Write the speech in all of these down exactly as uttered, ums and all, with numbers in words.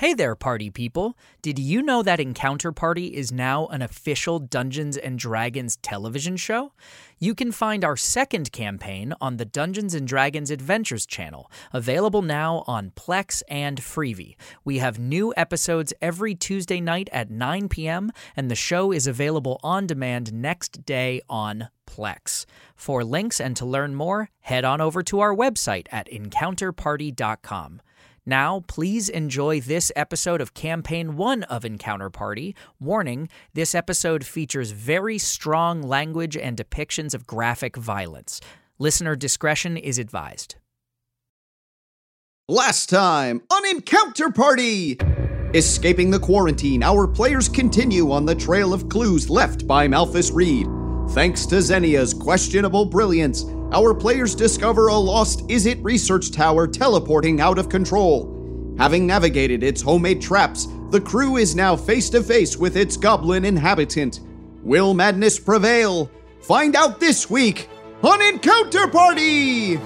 Hey there, party people! Did you know that Encounter Party is now an official Dungeons and Dragons television show? You can find our second campaign on the Dungeons and Dragons Adventures channel, available now on Plex and Freevee. We have new episodes every Tuesday night at nine p.m., and the show is available on demand next day on Plex. For links and to learn more, head on over to our website at encounter party dot com. Now, please enjoy this episode of Campaign one of Encounter Party. Warning, this episode features very strong language and depictions of graphic violence. Listener discretion is advised. Last time on Encounter Party! Escaping the quarantine, our players continue on the trail of clues left by Malthus Reed. Thanks to Xenia's questionable brilliance, our players discover a lost Izzet research tower teleporting out of control. Having navigated its homemade traps, the crew is now face to face with its goblin inhabitant. Will madness prevail? Find out this week on Encounter Party!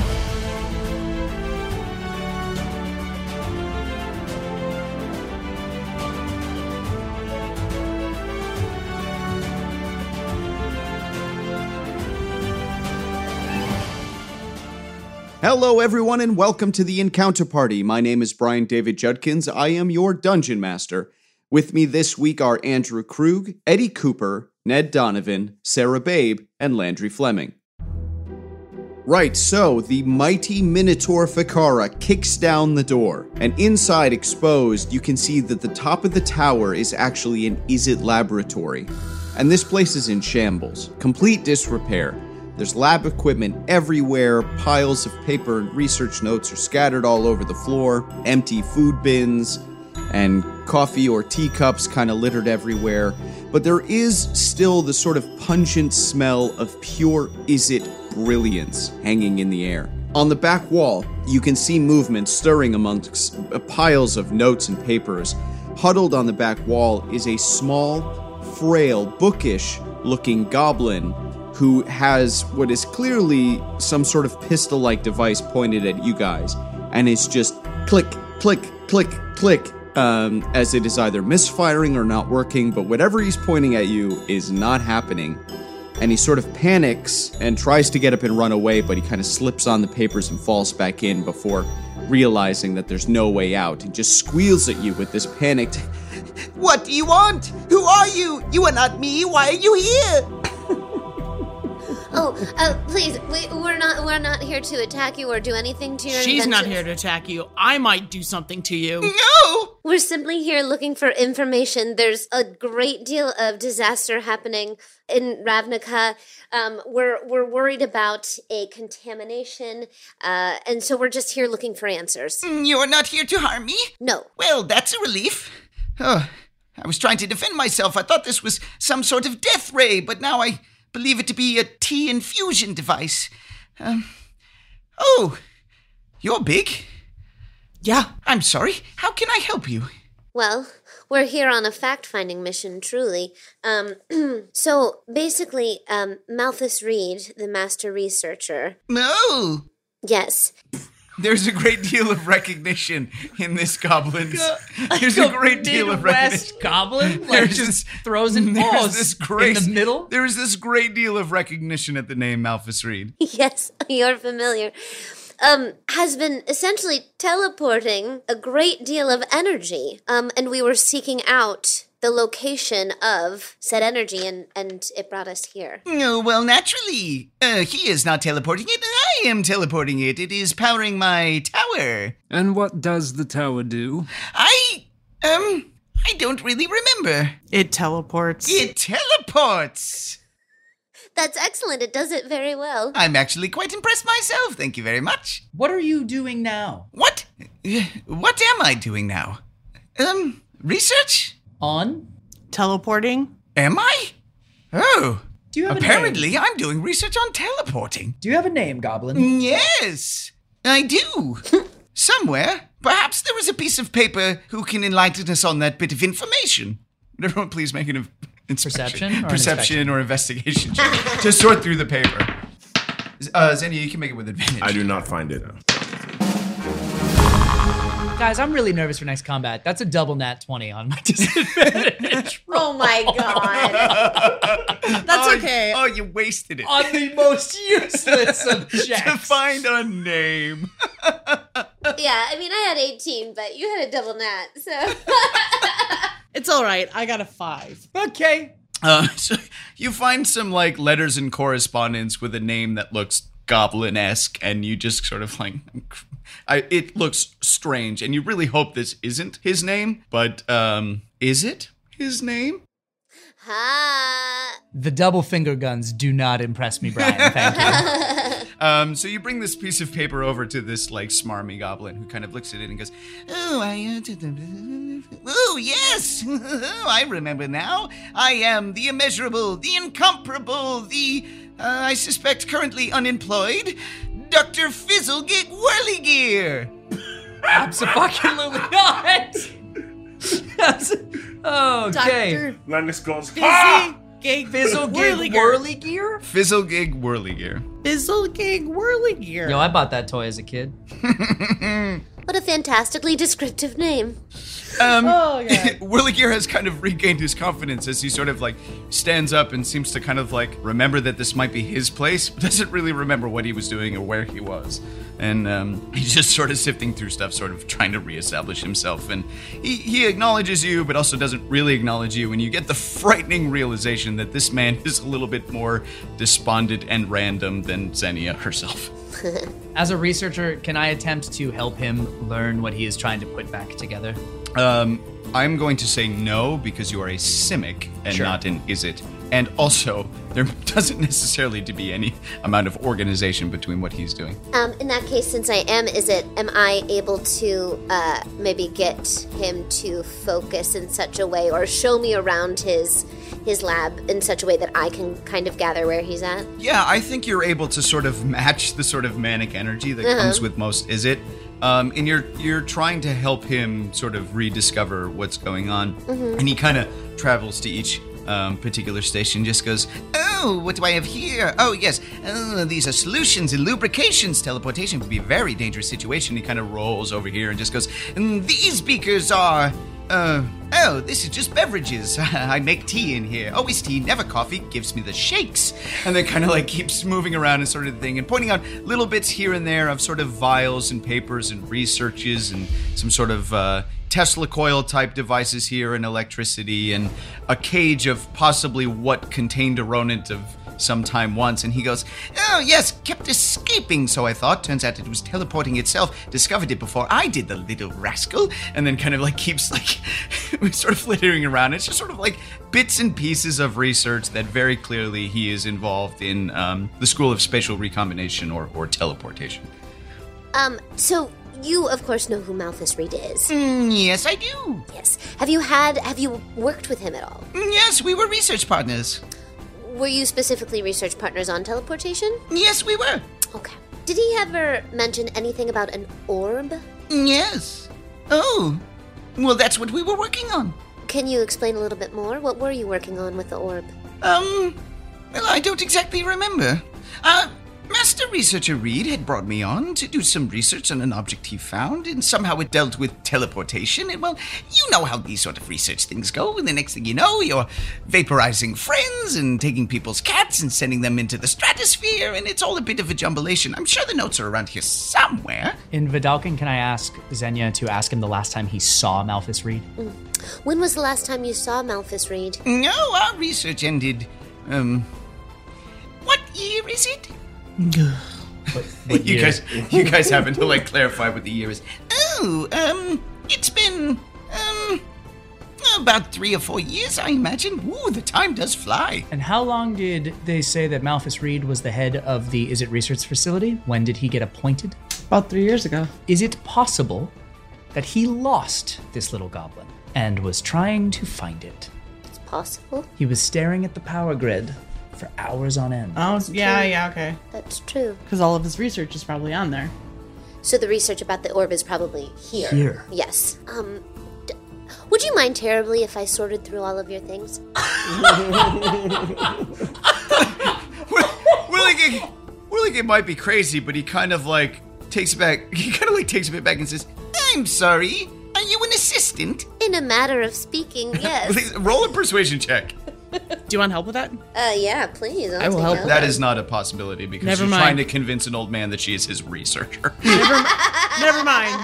Hello everyone and welcome to the Encounter Party. My name is Brian David Judkins. I am your Dungeon Master. With me this week are Andrew Krug, Eddie Cooper, Ned Donovan, Sarah Babe, and Landry Fleming. Right, so the mighty Minotaur Ficara kicks down the door, and inside exposed you can see that the top of the tower is actually an Izzet laboratory. And this place is in shambles, complete disrepair. There's lab equipment everywhere, piles of paper and research notes are scattered all over the floor, empty food bins, and coffee or teacups kind of littered everywhere. But there is still the sort of pungent smell of pure Izzet brilliance hanging in the air. On the back wall, you can see movement stirring amongst piles of notes and papers. Huddled on the back wall is a small, frail, bookish-looking goblin who has what is clearly some sort of pistol-like device pointed at you guys, and it's just click, click, click, click, um, as it is either misfiring or not working, but whatever he's pointing at you is not happening. And he sort of panics and tries to get up and run away, but he kind of slips on the papers and falls back in before realizing that there's no way out, and just squeals at you with this panicked, "What do you want? Who are you? You are not me. Why are you here?" Oh, uh, please, we, we're not we're not here to attack you or do anything to your She's inventions. not here to attack you. I might do something to you. No! We're simply here looking for information. There's a great deal of disaster happening in Ravnica. Um, we're we're worried about a contamination, uh, and so we're just here looking for answers. You're not here to harm me? No. Well, that's a relief. Oh, I was trying to defend myself. I thought this was some sort of death ray, but now I believe it to be a tea infusion device. Um, oh, you're big. Yeah. I'm sorry. How can I help you? Well, we're here on a fact-finding mission, truly. Um, so, basically, um, Malthus Reed, the master researcher... No! Yes. There's a great deal of recognition in this goblin's. There's Like a great deal of Midwest recognition. goblin, like There's just this- throws in there's paws this great, in the middle. There is this great deal of recognition at the name Malthus Reed. Yes, you're familiar. Um, has been essentially teleporting a great deal of energy. Um, and we were seeking out the location of said energy, and, and it brought us here. Oh, well, naturally. Uh, he is not teleporting it. I am teleporting it. It is powering my tower. And what does the tower do? I, um, I don't really remember. It teleports. It teleports. That's excellent. It does it very well. I'm actually quite impressed myself. Thank you very much. What are you doing now? What? Uh, What am I doing now? Um, research? On? Teleporting? Am I? Oh. Do you have a Apparently, name? I'm doing research on teleporting. Do you have a name, Goblin? Yes, I do. Somewhere. Perhaps there is a piece of paper who can enlighten us on that bit of information. Would everyone please make an inspection? Perception or an Perception or investigation check to sort through the paper. Uh, Xenia, you can make it with advantage. I do not find it. Guys, I'm really nervous for next combat. That's a double nat twenty on my disadvantage. Oh my god. That's oh, okay. Oh, you wasted it. On the most useless of checks. To find a name. Yeah, I mean, I had eighteen, but you had a double nat, so. It's all right. I got a five. Okay. Uh, so you find some like letters and correspondence with a name that looks goblin-esque, and you just sort of like, I, it looks strange, and you really hope this isn't his name, but um, is it his name? Ha. The double finger guns do not impress me, Brian. Thank you. Um, so you bring this piece of paper over to this like smarmy goblin who kind of looks at it and goes, "Oh, I, uh, oh yes, I remember now. I am the immeasurable, the incomparable, the uh, I suspect currently unemployed, Doctor Fizzlegig Whirlygear." Absolutely not. That's, okay. Doctor Landis goes, Fizzy ha! Gig Fizzlegig Whirlygear? Fizzlegig Whirlygear. Fizzlegig Whirlygear. Yo, I bought that toy as a kid. What a fantastically descriptive name. Um, Oh, yeah. Whirlygear has kind of regained his confidence as he sort of like stands up and seems to kind of like remember that this might be his place, but doesn't really remember what he was doing or where he was. And um, he's just sort of sifting through stuff, sort of trying to reestablish himself. And he, he acknowledges you, but also doesn't really acknowledge you. And you get the frightening realization that this man is a little bit more despondent and random than Xenia herself. As a researcher, can I attempt to help him learn what he is trying to put back together? Um, I'm going to say no because you are a Simic and Sure. not an Izzet. And also, there doesn't necessarily to be any amount of organization between what he's doing. Um, in that case, since I am, is it, am I able to uh, maybe get him to focus in such a way or show me around his his lab in such a way that I can kind of gather where he's at? Yeah, I think you're able to sort of match the sort of manic energy that comes with most Izzet. Um, and you're you're trying to help him sort of rediscover what's going on. And he kind of travels to each um, particular station, just goes, "Oh, what do I have here? Oh, yes, oh, these are solutions and lubrications. Teleportation would be a very dangerous situation." He kind of rolls over here and just goes, "And these beakers are, uh, oh, this is just beverages. I make tea in here. Always tea, never coffee. Gives me the shakes." And then kind of like keeps moving around and sort of thing and pointing out little bits here and there of sort of vials and papers and researches and some sort of uh, Tesla coil type devices here and electricity and a cage of possibly what contained a rodent of some time once. And he goes, "Oh, yes, kept escaping, so I thought. Turns out it was teleporting itself. Discovered it before I did, the little rascal." And then kind of like keeps like sort of flittering around. It's just sort of like bits and pieces of research that very clearly he is involved in um, the School of Spatial Recombination or, or Teleportation. Um, so you, of course, know who Malthus Reed is. Mm, yes, I do. Yes. Have you had, have you worked with him at all? Mm, yes, we were research partners. Were you specifically research partners on teleportation? Yes, we were. Okay. Did he ever mention anything about an orb? Yes. Oh, well, that's what we were working on. Can you explain a little bit more? What were you working on with the orb? Um, well, I don't exactly remember. Uh, Master Researcher Reed had brought me on to do some research on an object he found, and somehow it dealt with teleportation, and well, you know how these sort of research things go, and the next thing you know, you're vaporizing friends and taking people's cats and sending them into the stratosphere, and it's all a bit of a jumblation. I'm sure the notes are around here somewhere. In Vidalcan, can I ask Xenia to ask him the last time he saw Malthus Reed? Mm. When was the last time you saw Malthus Reed? No, our research ended, um, what year is it? What, what you year? guys, you guys happen to like clarify what the year is. Oh, um, it's been um about three or four years, I imagine. Ooh, the time does fly. And how long did they say that Malthus Reed was the head of the Izzet Research Facility? When did he get appointed? About three years ago. Is it possible that he lost this little goblin and was trying to find it? It's possible. He was staring at the power grid for hours on end. Oh, yeah, yeah, okay. That's true. Because all of his research is probably on there. So the research about the orb is probably here. Here. Yes. Um, d- would you mind terribly if I sorted through all of your things? Willie, Willie might be crazy, but he kind of like takes it back. He kind of like takes a bit back and says, I'm sorry. Are you an assistant? In a matter of speaking, yes. Please, roll a persuasion check. Do you want help with that? Uh, yeah, please. I'll I will take help. help. That is not a possibility because Never you're mind. trying to convince an old man that she is his researcher. Never, never mind.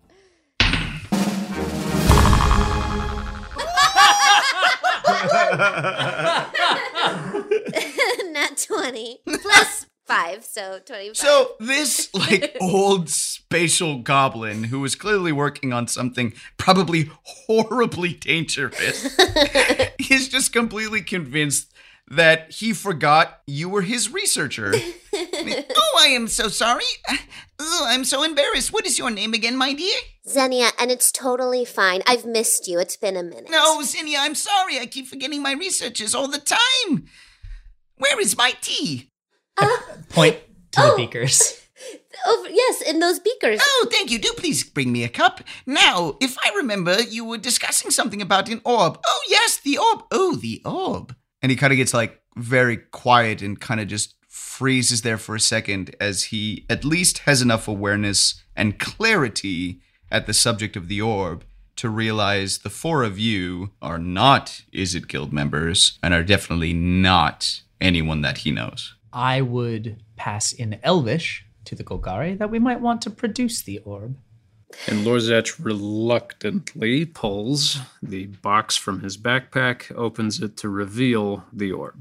Nat twenty. Plus five, so twenty-five. So this like old spatial goblin who was clearly working on something probably horribly dangerous is just completely convinced that he forgot you were his researcher. Oh, I am so sorry. Oh, I'm so embarrassed. What is your name again, my dear? Xenia, and it's totally fine. I've missed you. It's been a minute. No, Zinnia, I'm sorry. I keep forgetting my researchers all the time. Where is my tea? Point to the Oh. beakers. Oh, yes, in those beakers. Oh, thank you. Do please bring me a cup. Now, if I remember, you were discussing something about an orb. Oh, yes, the orb. Oh, the orb. And he kind of gets like very quiet and kind of just freezes there for a second as he at least has enough awareness and clarity at the subject of the orb to realize the four of you are not Izzet Guild members and are definitely not anyone that he knows. I would pass in Elvish to the Golgari that we might want to produce the orb. And Lorzach reluctantly pulls the box from his backpack, opens it to reveal the orb.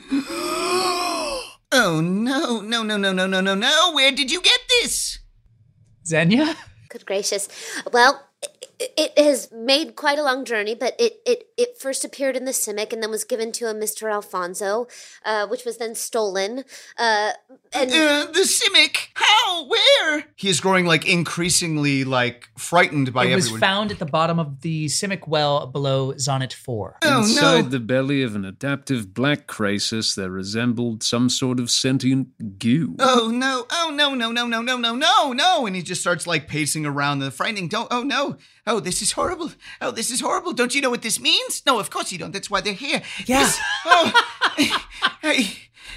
Oh, no, no, no, no, no, no, no, no. Where did you get this? Xenia? Good gracious. Well, it, it has made quite a long journey, but it, it, it first appeared in the Simic and then was given to a Mister Alfonso, uh, which was then stolen. Uh, and Uh, the Simic. How? Where? He is growing like increasingly like frightened by It was everyone. found at the bottom of the Simic well below Zonnet four. Oh, Inside no. the belly of an adaptive black crisis that resembled some sort of sentient goo. Oh, no. Oh, no, no, no, no, no, no, no, no. and he just starts like pacing around the Frightening. Don't. Oh, no. Oh, this is horrible. Oh, this is horrible. Don't you know what this means? No, of course you don't. That's why they're here. Yeah. This- oh, I-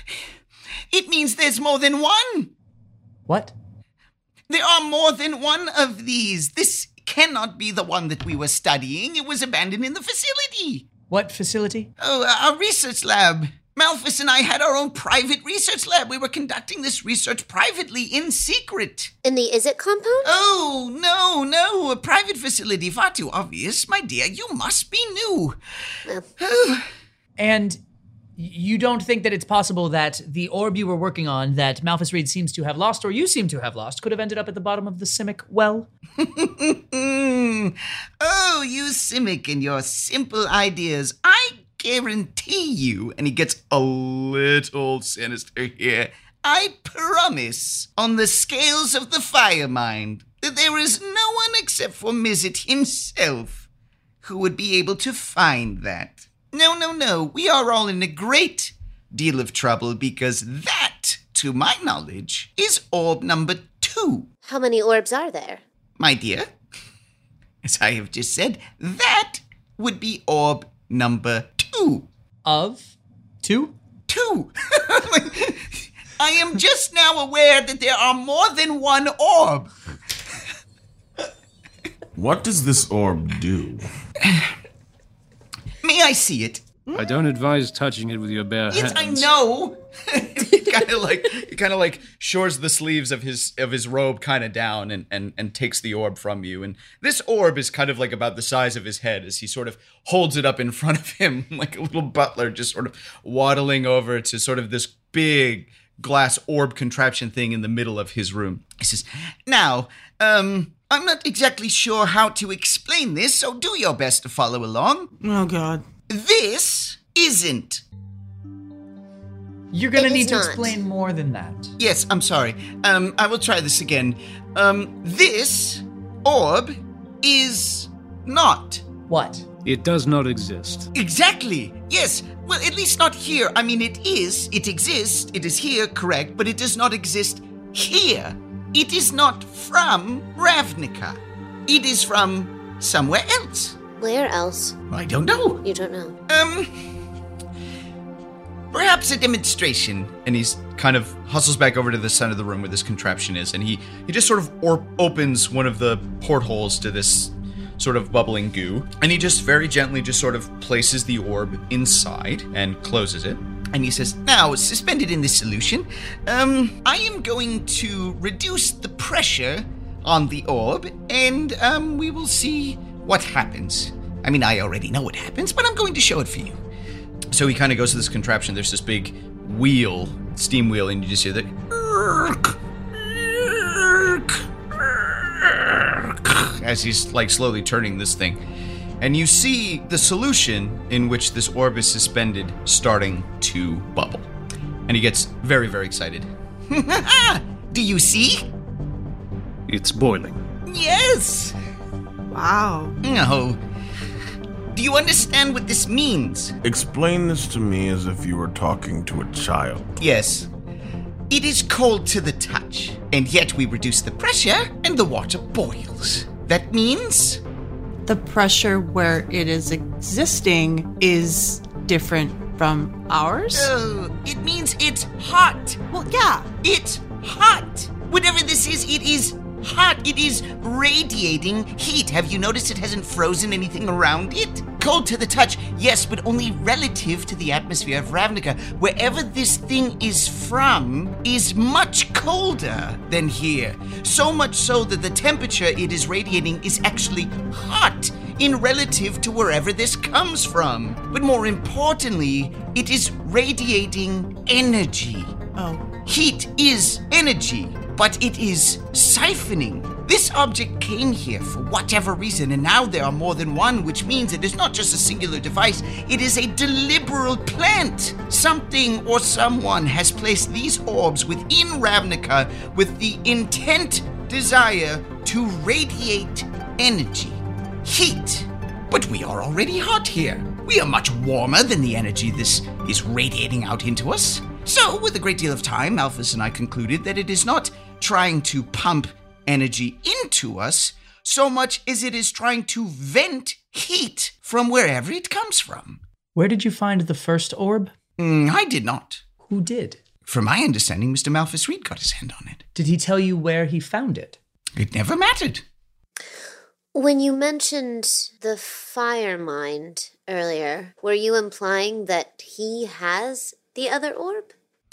it means there's more than one. What? There are more than one of these. This cannot be the one that we were studying. It was abandoned in the facility. What facility? Oh, our research lab. Malphus and I had our own private research lab. We were conducting this research privately in secret. in the Izzet compound? Oh, no, no, a private facility. Far too obvious. My dear, you must be new. Oh, And you don't think that it's possible that the orb you were working on that Malphus Reed seems to have lost, or you seem to have lost, could have ended up at the bottom of the Simic well? mm. Oh, you Simic and your simple ideas. I guarantee you, and he gets a little sinister here, I promise, on the scales of the fire mind, that there is no one except for Mizzet himself who would be able to find that. No, no, no, we are all in a great deal of trouble because that, to my knowledge, is orb number two. How many orbs are there? My dear, as I have just said, that would be orb number two. Of? Two? Two. I am just now aware that there are more than one orb. What does this orb do? May I see it? I don't advise touching it with your bare Yes, hands. I know. kind of like he kind of like shores the sleeves of his of his robe kind of down and, and and takes the orb from you. And this orb is kind of like about the size of his head as he sort of holds it up in front of him like a little butler just sort of waddling over to sort of this big glass orb contraption thing in the middle of his room. He says, now, um, I'm not exactly sure how to explain this, so do your best to follow along. Oh, God. This isn't. You're gonna It is need to not. explain more than that. Yes, I'm sorry. Um, I will try this again. Um, this orb is not. What? It does not exist. Exactly. Yes. Well, at least not here. I mean, it is. It exists. It is here, correct, but it does not exist here. It is not from Ravnica. It is from somewhere else. Where else? I don't know. You don't know. Um, perhaps perhaps a demonstration. And he's kind of hustles back over to the center of the room where this contraption is, and he, he just sort of or- opens one of the portholes to this sort of bubbling goo, and he just very gently just sort of places the orb inside and closes it. And he says, now, suspended in this solution, um, I am going to reduce the pressure on the orb, and um, we will see what happens. I mean, I already know what happens, but I'm going to show it for you. So he kind of goes to this contraption. There's this big wheel, steam wheel, and you just hear that as he's like slowly turning this thing. And you see the solution in which this orb is suspended starting to bubble. And he gets very, very excited. Do you see? It's boiling. Yes! Wow. No. Do you understand what this means? Explain this to me as if you were talking to a child. Yes. It is cold to the touch, and yet we reduce the pressure and the water boils. That means... The pressure where it is existing is different from ours? Oh, it means it's hot. Well, yeah. It's hot. Whatever this is, it is hot. It is radiating heat. Have you noticed it hasn't frozen anything around it? Cold to the touch, yes, but only relative to the atmosphere of Ravnica. Wherever this thing is from is much colder than here. So much so that the temperature it is radiating is actually hot in relative to wherever this comes from. But more importantly, it is radiating energy. Oh. Heat is energy, but it is siphoning. This object came here for whatever reason, and now there are more than one, which means it is not just a singular device, it is a deliberate plant. Something or someone has placed these orbs within Ravnica with the intent, desire to radiate energy, heat. But we are already hot here. We are much warmer than the energy this is radiating out into us. So, with a great deal of time, Malphus and I concluded that it is not trying to pump energy into us so much as it is trying to vent heat from wherever it comes from. Where did you find the first orb? Mm, I did not. Who did? From my understanding, Mister Malphus Reed got his hand on it. Did he tell you where he found it? It never mattered. When you mentioned the fire mind earlier, were you implying that he has the other orb?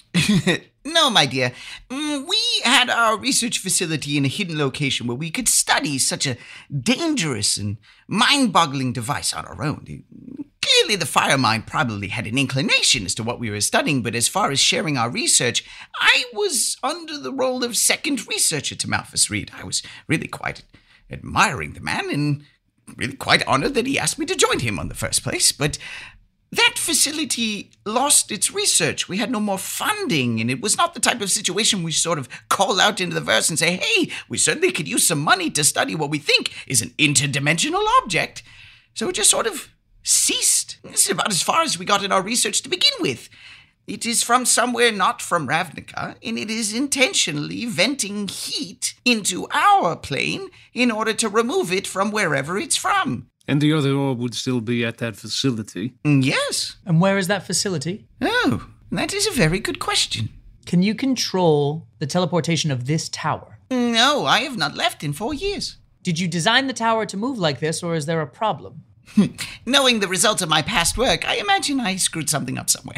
No, my dear. Mm, We had our research facility in a hidden location where we could study such a dangerous and mind-boggling device on our own. Clearly, the fire mind probably had an inclination as to what we were studying, but as far as sharing our research, I was under the role of second researcher to Malphus Reed. I was really quite admiring the man and really quite honored that he asked me to join him in the first place, but that facility lost its research. We had no more funding, and it was not the type of situation we sort of call out into the verse and say, hey, we certainly could use some money to study what we think is an interdimensional object. So it just sort of ceased. This is about as far as we got in our research to begin with. It is from somewhere not from Ravnica, and it is intentionally venting heat into our plane in order to remove it from wherever it's from. And the other orb would still be at that facility? Yes. And where is that facility? Oh, that is a very good question. Can you control the teleportation of this tower? No, I have not left in four years. Did you design the tower to move like this, or is there a problem? Knowing the results of my past work, I imagine I screwed something up somewhere.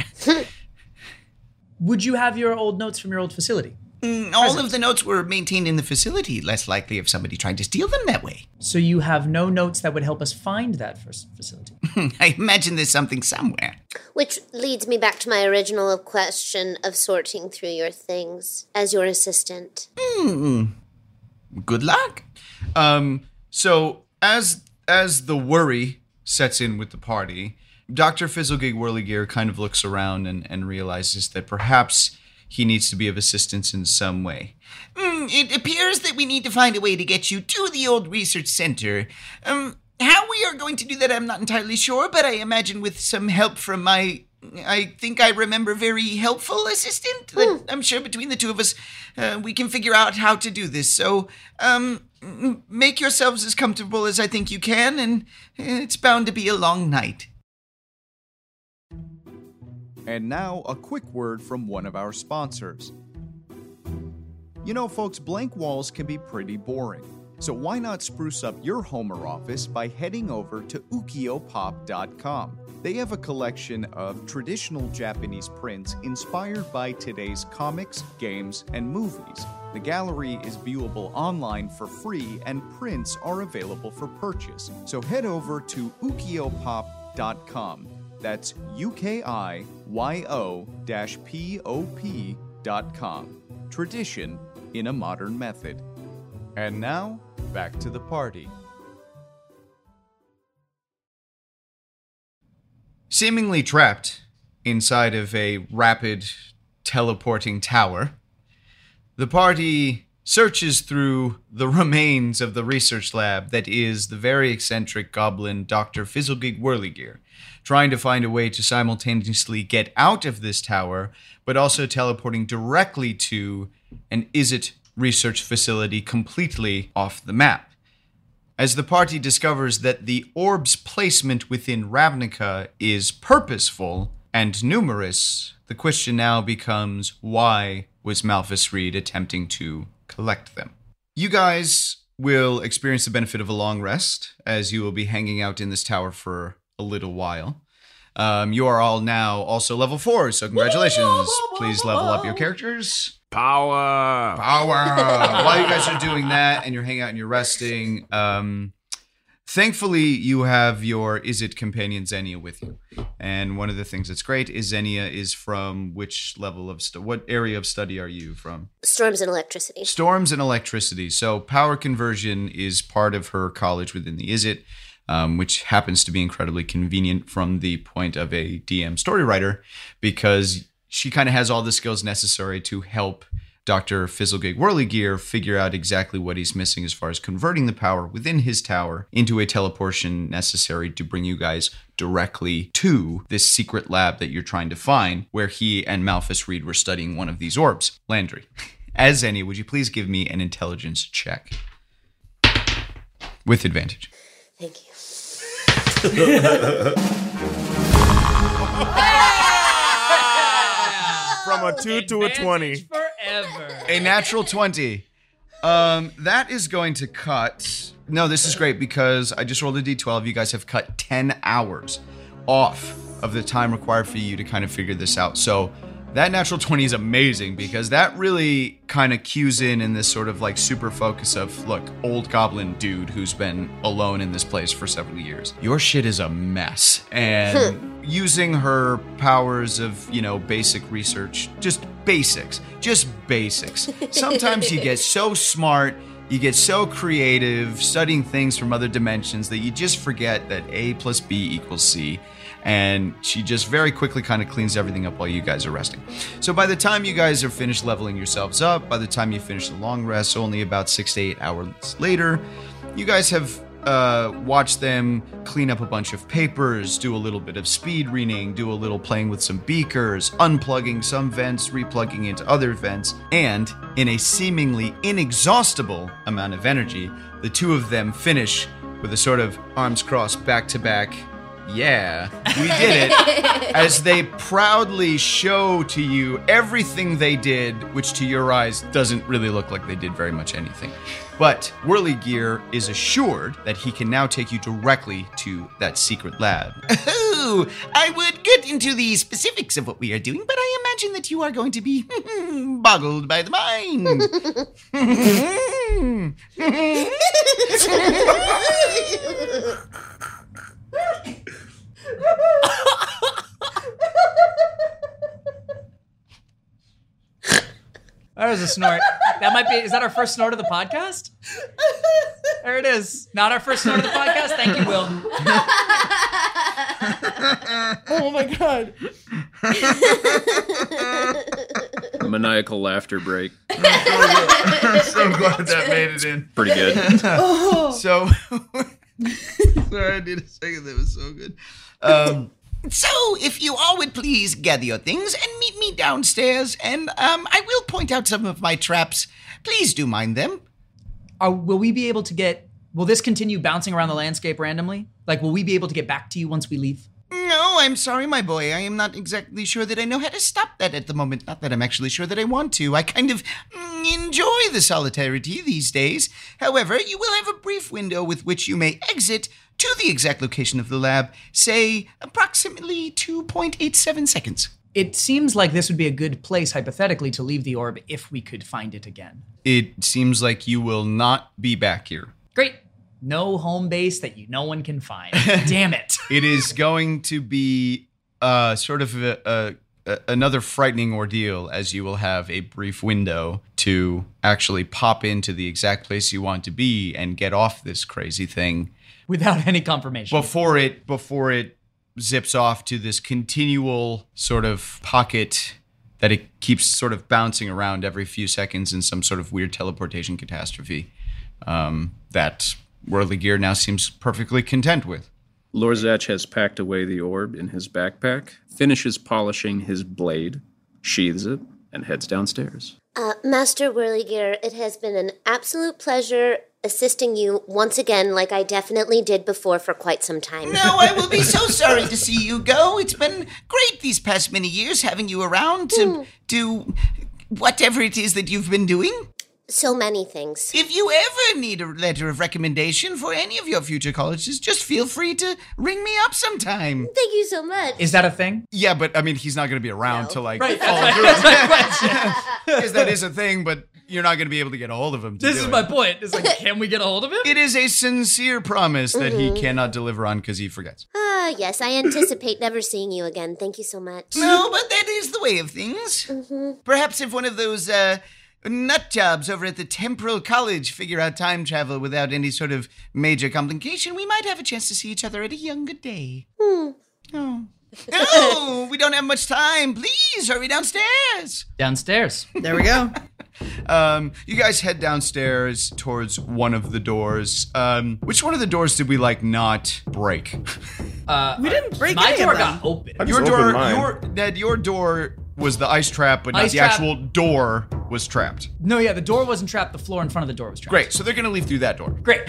Would you have your old notes from your old facility? Mm, all of the notes were maintained in the facility, less likely of somebody trying to steal them that way. So you have no notes that would help us find that first facility? I imagine there's something somewhere. Which leads me back to my original question of sorting through your things as your assistant. Hmm. Good luck. Um, so as as the worry sets in with the party, Doctor Fizzlegig Whirligear kind of looks around and, and realizes that perhaps he needs to be of assistance in some way. Mm, it appears that we need to find a way to get you to the old research center. Um, how we are going to do that, I'm not entirely sure, but I imagine with some help from my, I think I remember, very helpful assistant. That I'm sure between the two of us, uh, we can figure out how to do this. So, um, m- make yourselves as comfortable as I think you can, and it's bound to be a long night. And now, a quick word from one of our sponsors. You know, folks, blank walls can be pretty boring. So why not spruce up your home or office by heading over to ukiyo pop dot com? They have a collection of traditional Japanese prints inspired by today's comics, games, and movies. The gallery is viewable online for free, and prints are available for purchase. So head over to ukiyo pop dot com. That's U K I Y O P O P dot com. Tradition in a modern method. And now, back to the party. Seemingly trapped inside of a rapid teleporting tower, the party searches through the remains of the research lab that is the very eccentric goblin Doctor Fizzlegig Whirligear, trying to find a way to simultaneously get out of this tower, but also teleporting directly to an Izzet research facility completely off the map. As the party discovers that the orb's placement within Ravnica is purposeful and numerous, the question now becomes, why was Malphas Reed attempting to collect them? You guys will experience the benefit of a long rest, as you will be hanging out in this tower for a little while. Um, you are all now also level four, so congratulations. Please level up your characters. Power! Power! While you guys are doing that and you're hanging out and you're resting, um, thankfully you have your Izzet companion Xenia with you. And one of the things that's great is Xenia is from which level of stu- what area of study are you from? Storms and electricity. Storms and electricity. So power conversion is part of her college within the Izzet, um, which happens to be incredibly convenient from the point of a D M story writer, because she kind of has all the skills necessary to help Doctor Fizzlegig Whirligear figure out exactly what he's missing as far as converting the power within his tower into a teleportation necessary to bring you guys directly to this secret lab that you're trying to find, where he and Malphas Reed were studying one of these orbs. Landry, as Xenia, would you please give me an intelligence check? With advantage. Thank you. From a two to a twenty. Forever. A natural twenty. Um, that is going to cut... No, this is great because I just rolled a d twelve. You guys have cut ten hours off of the time required for you to kind of figure this out. So that natural twenty is amazing because that really kind of cues in in this sort of like super focus of, look, old goblin dude who's been alone in this place for several years. Your shit is a mess. And using her powers of, you know, basic research, just basics, just basics. Sometimes you get so smart, you get so creative, studying things from other dimensions that you just forget that A plus B equals C. And she just very quickly kind of cleans everything up while you guys are resting. So by the time you guys are finished leveling yourselves up, by the time you finish the long rest, only about six to eight hours later, you guys have uh, watched them clean up a bunch of papers, do a little bit of speed reading, do a little playing with some beakers, unplugging some vents, replugging into other vents, and in a seemingly inexhaustible amount of energy, the two of them finish with a sort of arms crossed back to back, yeah, we did it, as they proudly show to you everything they did, which to your eyes doesn't really look like they did very much anything. But Whirligear is assured that he can now take you directly to that secret lab. Oh, I would get into the specifics of what we are doing, but I imagine that you are going to be boggled by the mind. That was a snort. That might be, is that our first snort of the podcast? There it is. Not our first snort of the podcast. Thank you, Will. Oh my god. A maniacal laughter break. I'm so glad that made it in. Pretty good. Oh. So, sorry, I did a second. That was so good. Um, so, if you all would please gather your things and meet me downstairs, and um, I will point out some of my traps. Please do mind them. Are, will we be able to get, will this continue bouncing around the landscape randomly? Like, will we be able to get back to you once we leave? No, Oh, I'm sorry, my boy. I am not exactly sure that I know how to stop that at the moment. Not that I'm actually sure that I want to. I kind of mm, enjoy the solidarity these days. However, you will have a brief window with which you may exit to the exact location of the lab, say approximately two point eight seven seconds. It seems like this would be a good place, hypothetically, to leave the orb if we could find it again. It seems like you will not be back here. Great. No home base that you no one can find. Damn it. It is going to be uh, sort of a, a, a, another frightening ordeal, as you will have a brief window to actually pop into the exact place you want to be and get off this crazy thing. Without any confirmation. Before it, before it zips off to this continual sort of pocket that it keeps sort of bouncing around every few seconds in some sort of weird teleportation catastrophe um, that Whirligig now seems perfectly content with. Lorzach has packed away the orb in his backpack, finishes polishing his blade, sheathes it, and heads downstairs. Uh, Master Whirligig, it has been an absolute pleasure assisting you once again like I definitely did before for quite some time. No, I will be so sorry to see you go. It's been great these past many years having you around to mm. do whatever it is that you've been doing. So many things. If you ever need a letter of recommendation for any of your future colleges, just feel free to ring me up sometime. Thank you so much. Is that a thing? Yeah, but I mean, he's not going to be around no. to like right. follow through. Because that is a thing, but you're not going to be able to get a hold of him. To this do is it. my point. It's like, can we get a hold of him? It is a sincere promise that mm-hmm. he cannot deliver on because he forgets. Ah, yes, I anticipate never seeing you again. Thank you so much. No, but that is the way of things. Mm-hmm. Perhaps if one of those uh, nut jobs over at the Temporal College figure out time travel without any sort of major complication, we might have a chance to see each other at a younger day. Hmm. Oh. Oh, we don't have much time. Please hurry downstairs. Downstairs. There we go. Um, you guys head downstairs towards one of the doors. Um, which one of the doors did we like not break? Uh, we didn't break my any door of them. got open. I just Your opened door, mine. your Ned, your door was the ice trap, but not Ice the trap. actual door was trapped. No, yeah, the door wasn't trapped. The floor in front of the door was trapped. Great, so they're gonna leave through that door. Great.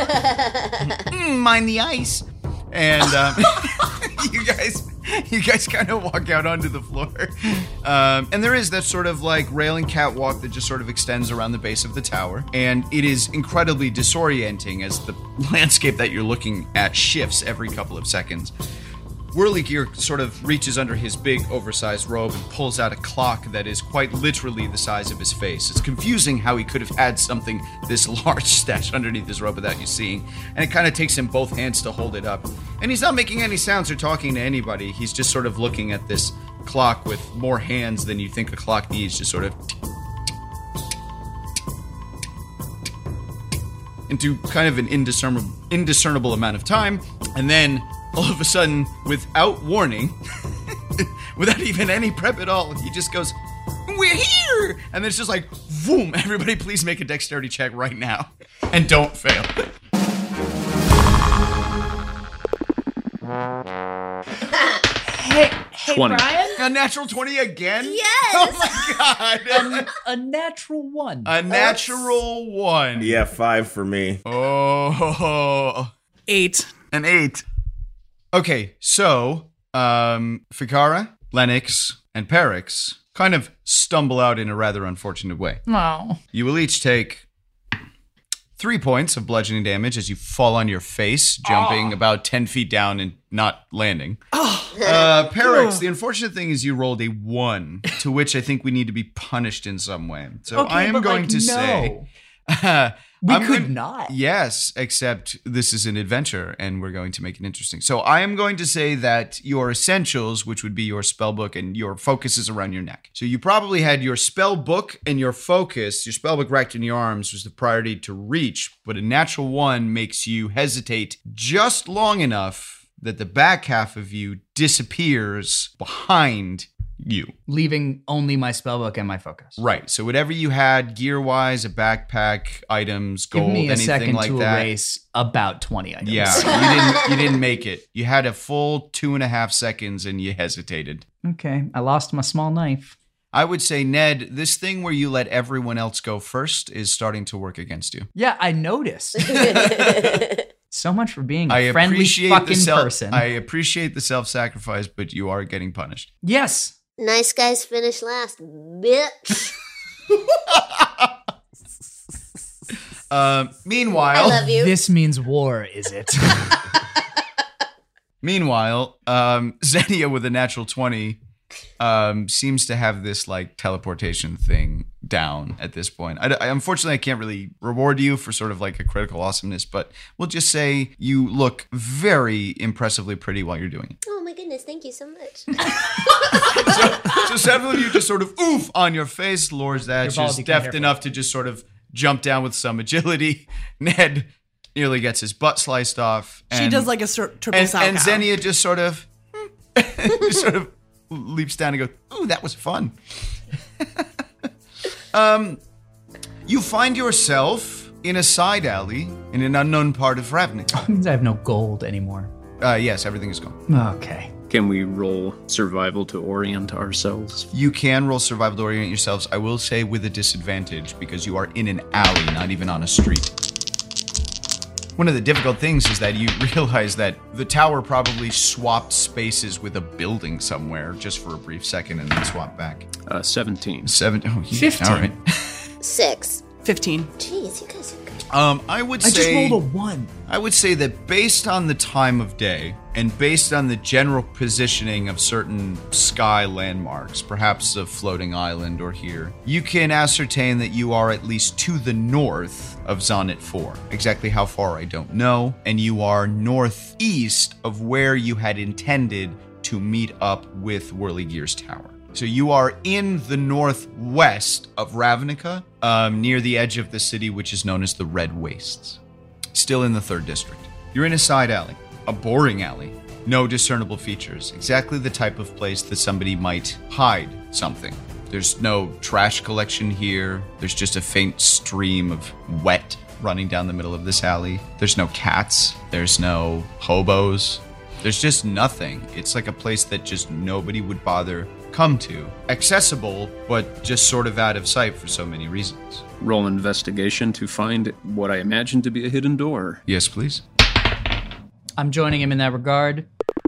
Mm, mind the ice. And um, you guys, you guys kind of walk out onto the floor, um, and there is that sort of like railing catwalk that just sort of extends around the base of the tower, and it is incredibly disorienting as the landscape that you're looking at shifts every couple of seconds. Whirligig sort of reaches under his big, oversized robe and pulls out a clock that is quite literally the size of his face. It's confusing how he could have had something this large stashed underneath his robe without you seeing, and it kind of takes him both hands to hold it up. And he's not making any sounds or talking to anybody. He's just sort of looking at this clock with more hands than you think a clock needs, just sort of into kind of an indiscernible, indiscernible amount of time, and then all of a sudden, without warning, without even any prep at all, he just goes, "We're here!" And then it's just like, boom, everybody please make a dexterity check right now. And don't fail. Hey, hey, twenty. Brian. A natural twenty again? Yes! Oh my god! A natural one. A natural one. Yeah, five for me. Oh. Eight. An eight. Okay, so, um, Fikara, Lennox, and Perix kind of stumble out in a rather unfortunate way. No. You will each take three points of bludgeoning damage as you fall on your face, jumping Oh. about ten feet down and not landing. Oh. Uh, Perix, the unfortunate thing is you rolled a one, to which I think we need to be punished in some way. So Okay, I am but, going like, to no. say... Uh, We I'm could going- not. Yes, except this is an adventure, and we're going to make it interesting. So I am going to say that your essentials, which would be your spell book and your focus, is around your neck. So you probably had your spell book and your focus, your spell book racked in your arms was the priority to reach, but a natural one makes you hesitate just long enough that the back half of you disappears behind you. Leaving only my spellbook and my focus. Right. So whatever you had gear-wise, a backpack, items, Give gold, me a anything second like to that. erase about twenty items. Yeah, you didn't you didn't make it. You had a full two and a half seconds and you hesitated. Okay, I lost my small knife. I would say, Ned, this thing where you let everyone else go first is starting to work against you. Yeah, I noticed. So much for being a I friendly appreciate fucking the self, person. I appreciate the self-sacrifice, but you are getting punished. Yes. Nice guys finish last, bitch. Uh, meanwhile, I love you. This means war, is it? Meanwhile, um, Xenia with a natural twenty um, seems to have this like teleportation thing down at this point. I, I, unfortunately, I can't really reward you for sort of like a critical awesomeness, but we'll just say you look very impressively pretty while you're doing it. Oh my goodness, thank you so much. so, so several of you just sort of oof on your face. Lord Zatch Your is balls, deft enough to just sort of jump down with some agility. Ned nearly gets his butt sliced off. And, She does like a sur- triple and, sow and cow. Xenia just sort of just sort of leaps down and goes, "Ooh, that was fun." um, you find yourself in a side alley in an unknown part of Ravnica. That means I have no gold anymore. Uh, yes, everything is gone. Okay. Can we roll survival to orient ourselves? You can roll survival to orient yourselves. I will say with a disadvantage because you are in an alley, not even on a street. One of the difficult things is that you realize that the tower probably swapped spaces with a building somewhere just for a brief second and then swapped back. Uh, seventeen. Seven. Oh, yeah, Fifteen. All right. Six. fifteen. Jeez, you guys are good. Um, I would I just say rolled a one. I would say that based on the time of day and based on the general positioning of certain sky landmarks, perhaps a floating island or here, you can ascertain that you are at least to the north of Zonnet four. Exactly how far, I don't know. And you are northeast of where you had intended to meet up with Whirligear's Tower. So you are in the northwest of Ravnica, um, near the edge of the city, which is known as the Red Wastes. Still in the third district. You're in a side alley, a boring alley, no discernible features. Exactly the type of place that somebody might hide something. There's no trash collection here. There's just a faint stream of wet running down the middle of this alley. There's no cats. There's no hobos. There's just nothing. It's like a place that just nobody would bother come to. Accessible, but just sort of out of sight for so many reasons. Roll investigation to find what I imagine to be a hidden door. Yes, please. I'm joining him in that regard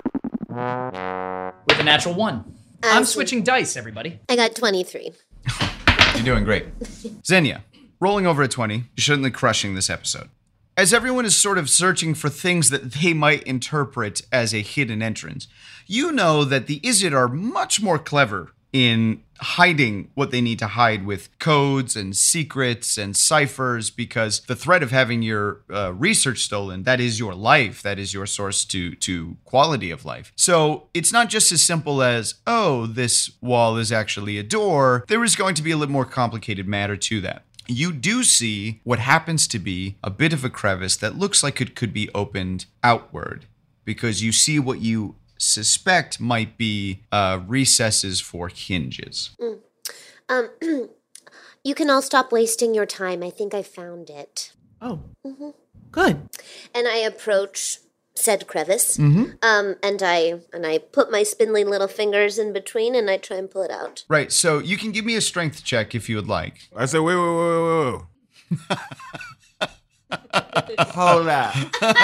with a natural one. I'm Awesome. switching dice, everybody. I got twenty-three. You're doing great. Xenia, rolling over a twenty, you're certainly crushing this episode. As everyone is sort of searching for things that they might interpret as a hidden entrance, you know that the Izzet are much more clever in hiding what they need to hide with codes and secrets and ciphers, because the threat of having your uh, research stolen, that is your life, that is your source to, to quality of life. So it's not just as simple as, oh, this wall is actually a door. There is going to be a little more complicated matter to that. You do see what happens to be a bit of a crevice that looks like it could be opened outward, because you see what you suspect might be uh, recesses for hinges. Mm. Um, you can all stop wasting your time. I think I found it. Oh, Mm-hmm. good. And I approach said crevice, Mm-hmm. um, and I and I put my spindly little fingers in between, and I try and pull it out. Right, so you can give me a strength check if you would like. I said, wait, wait, wait, wait, wait. Hold up.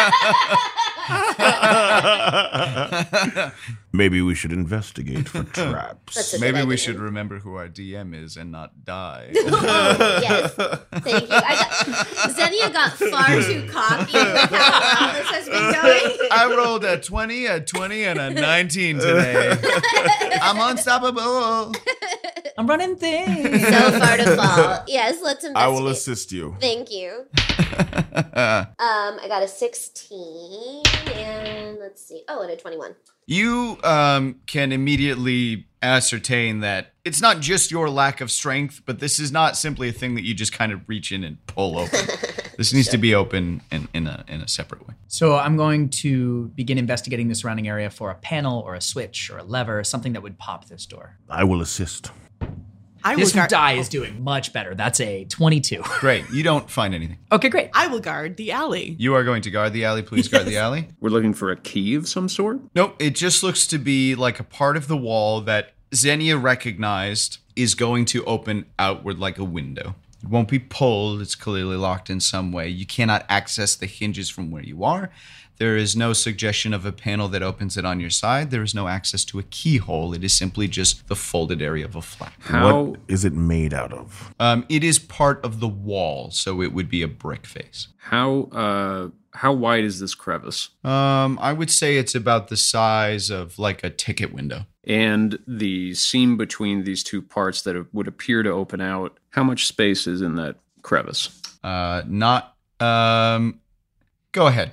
Maybe we should investigate for traps. That's a good Maybe we idea. should remember who our D M is and not die. Oh, yes, thank you. I got, Xenia got far too cocky with how well this has been going. I rolled a twenty, a twenty, and a nineteen today. I'm unstoppable. I'm running things. So far to fall. Yes, let's investigate. I will assist you. Thank you. Um, I got a sixteen, and let's see. Oh, and a twenty-one. You um, can immediately ascertain that it's not just your lack of strength, but this is not simply a thing that you just kind of reach in and pull open. This needs to be open in, in a in a separate way. So I'm going to begin investigating the surrounding area for a panel or a switch or a lever, something that would pop this door. I will assist. I This will guard. die is doing much better. That's a twenty-two. Great. You don't find anything. Okay, great. I will guard the alley. You are going to guard the alley. Please guard the alley. We're looking for a key of some sort? Nope. It just looks to be like a part of the wall that Xenia recognized is going to open outward like a window. It won't be pulled. It's clearly locked in some way. You cannot access the hinges from where you are. There is no suggestion of a panel that opens it on your side. There is no access to a keyhole. It is simply just the folded area of a flap. How What is it made out of? Um, it is part of the wall, so it would be a brick face. how uh how wide is this crevice? Um, I would say it's about the size of like a ticket window. And the seam between these two parts that would appear to open out, how much space is in that crevice? Uh, not. Um, go ahead.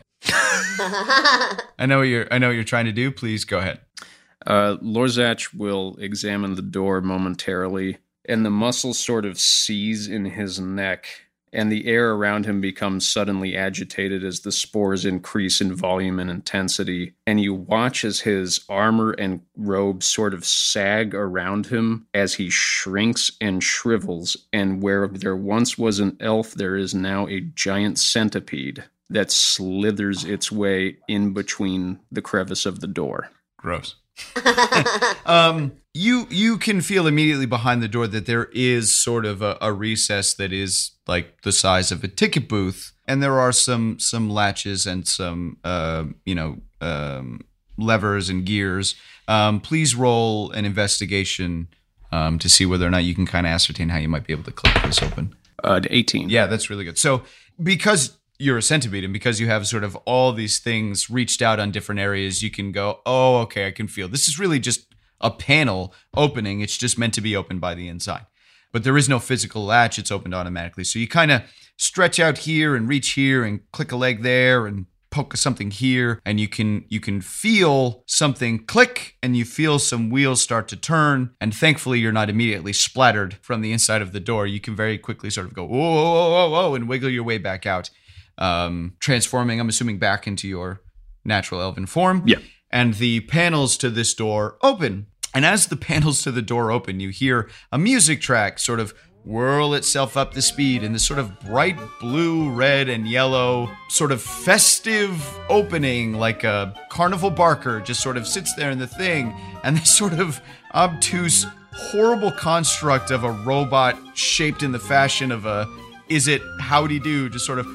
I know what you're. I know what you're trying to do. Please go ahead. Uh, Lorzach will examine the door momentarily, and the muscles sort of seize in his neck, and the air around him becomes suddenly agitated as the spores increase in volume and intensity. And you watch as his armor and robe sort of sag around him as he shrinks and shrivels, and where there once was an elf, there is now a giant centipede that slithers its way in between the crevice of the door. Gross. um, you you can feel immediately behind the door that there is sort of a, a recess that is like the size of a ticket booth, and there are some some latches and some uh, you know um, levers and gears. Um, please roll an investigation um, to see whether or not you can kind of ascertain how you might be able to click this open. Uh, eighteen. Yeah, that's really good. So because you're a centipede, and because you have sort of all these things reached out on different areas, you can go, oh, okay, I can feel. This is really just a panel opening. It's just meant to be opened by the inside. But there is no physical latch. It's opened automatically. So you kind of stretch out here and reach here and click a leg there and poke something here, and you can you can feel something click, and you feel some wheels start to turn, and thankfully you're not immediately splattered from the inside of the door. You can very quickly sort of go, whoa, whoa, whoa, whoa, whoa, and wiggle your way back out. Um, transforming, I'm assuming, back into your natural elven form. Yeah. And the panels to this door open. And as the panels to the door open, you hear a music track sort of whirl itself up the speed in this sort of bright blue, red, and yellow sort of festive opening, like a carnival barker just sort of sits there in the thing. And this sort of obtuse, horrible construct of a robot shaped in the fashion of a Is It Howdy Do, just sort of,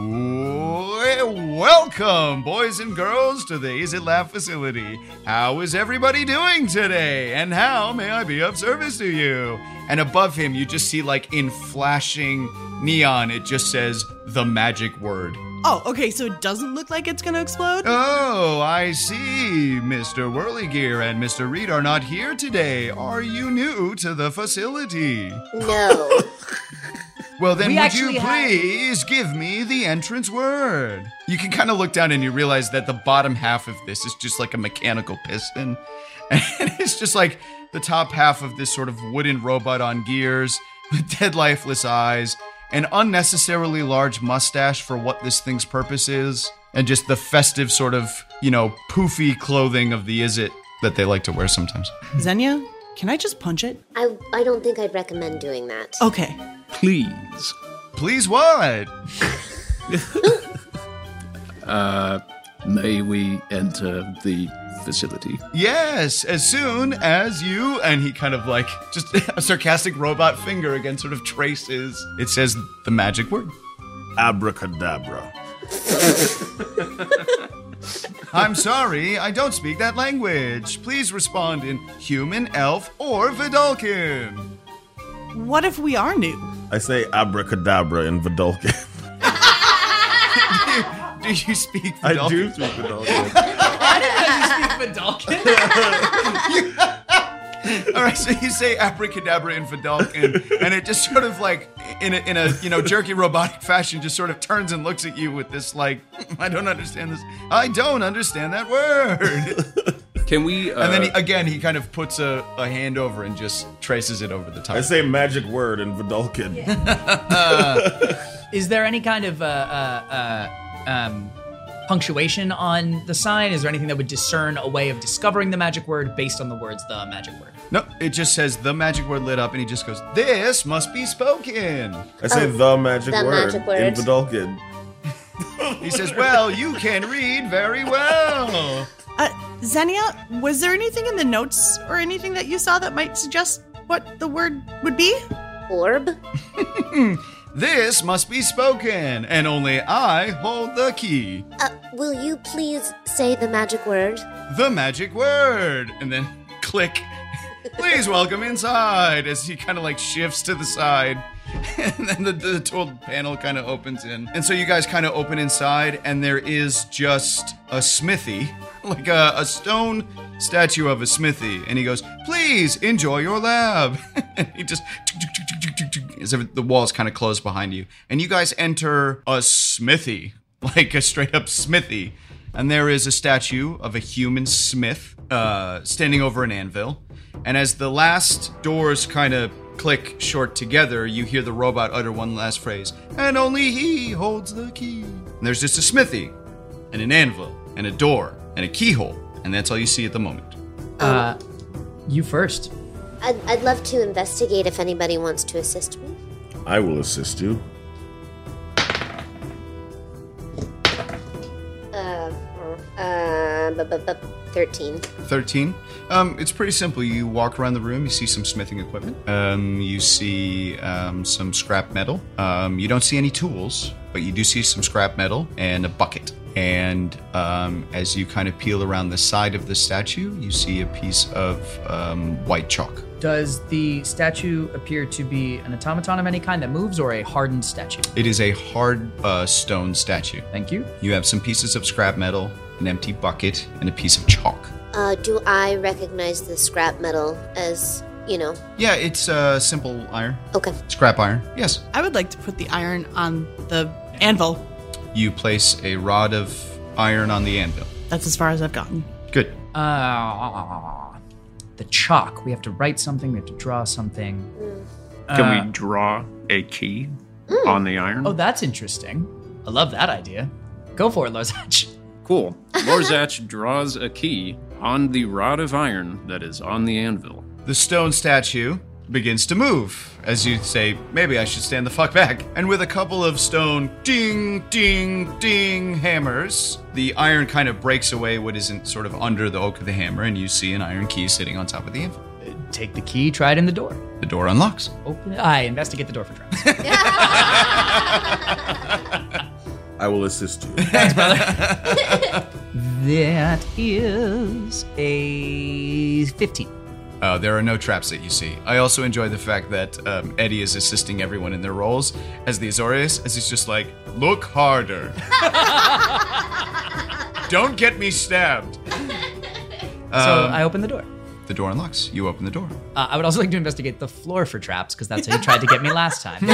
welcome, boys and girls, to the Is It Laugh facility. How is everybody doing today? And how may I be of service to you? And above him, you just see, like, in flashing neon, it just says, the magic word. Oh, okay, so it doesn't look like it's gonna explode? Oh, I see. Mister Whirligear and Mister Reed are not here today. Are you new to the facility? No. Well, then We would actually you have- please give me the entrance word? You can kind of look down and you realize that the bottom half of this is just like a mechanical piston. And it's just like the top half of this sort of wooden robot on gears with dead lifeless eyes, an unnecessarily large mustache for what this thing's purpose is, and just the festive sort of, you know, poofy clothing of the Is It that they like to wear sometimes. Xenia, can I just punch it? I, I don't think I'd recommend doing that. Okay. Please. Please what? Uh, may we enter the facility? Yes, as soon as you, and he kind of like, just a sarcastic robot finger again sort of traces, it says the magic word. Abracadabra. I'm sorry, I don't speak that language. Please respond in human, elf, or Vidalkin. What if we are new? I say abracadabra in Vidalkin. Do you speak I Vidalkin? do speak Vidalkin. I didn't know you speak Vidalkin. All right, so you say abracadabra in Vidalkin, and it just sort of like, in a, in a you know jerky robotic fashion, just sort of turns and looks at you with this like, I don't understand this. I don't understand that word. Can we? Uh, And then he, again, he kind of puts a, a hand over and just traces it over the top. I say magic word in Vidalkin. Is there any kind of uh, uh, uh, um, punctuation on the sign? Is there anything that would discern a way of discovering the magic word based on the words "the magic word"? No, it just says the magic word lit up, and he just goes, "This must be spoken." I say Oh, the magic the word magic word. in Vidalkin. He says, "Well, you can read very well." Uh, Xenia, was there anything in the notes or anything that you saw that might suggest what the word would be? orb? This must be spoken, and only I hold the key. Uh, will you please say the magic word? The magic word! And then click. Please welcome inside, as he kind of like shifts to the side. And then the, the total panel kind of opens in. And so you guys kind of open inside, and there is just a smithy, like a, a stone statue of a smithy. And he goes, please enjoy your lab. And he just, as if the walls kind of close behind you. And you guys enter a smithy, like a straight up smithy. And there is a statue of a human smith uh, standing over an anvil. And as the last doors kind of click short together, you hear the robot utter one last phrase, and only he holds the key. And there's just a smithy, and an anvil, and a door, and a keyhole, and that's all you see at the moment. Uh, you first. I'd, I'd love to investigate if anybody wants to assist me. I will assist you. Uh, uh, bu- bu- bu- thirteen. thirteen. Um, it's pretty simple. You walk around the room, you see some smithing equipment. Um, you see um, some scrap metal. Um, you don't see any tools, but you do see some scrap metal and a bucket. And um, as you kind of peel around the side of the statue, you see a piece of um, white chalk. Does the statue appear to be an automaton of any kind that moves, or a hardened statue? It is a hard uh, stone statue. Thank you. You have some pieces of scrap metal, an empty bucket, and a piece of chalk. Uh, do I recognize the scrap metal as, you know? Yeah, it's uh, simple iron. Okay. Scrap iron, yes. I would like to put the iron on the anvil. You place a rod of iron on the anvil. That's as far as I've gotten. Good. Uh, the chalk. We have to write something. We have to draw something. Can Uh, we draw a key on the iron? Oh, that's interesting. I love that idea. Go for it, Lorzach. Cool. Lorzach draws a key on the rod of iron that is on the anvil. The stone statue begins to move as you say, maybe I should stand the fuck back. And with a couple of stone ding, ding, ding hammers, the iron kind of breaks away what isn't sort of under the oak of the hammer, and you see an iron key sitting on top of the anvil. Take the key, try it in the door. The door unlocks. Open. I investigate the door for traps. I will assist you. Thanks, brother. That is a fifteen. Uh, there are no traps that you see. I also enjoy the fact that um, Eddie is assisting everyone in their roles as the Azorius, as he's just like, look harder. Don't get me stabbed. So Um, I open the door. The door unlocks. You open the door. Uh, I would also like to investigate the floor for traps, because that's how you tried to get me last time.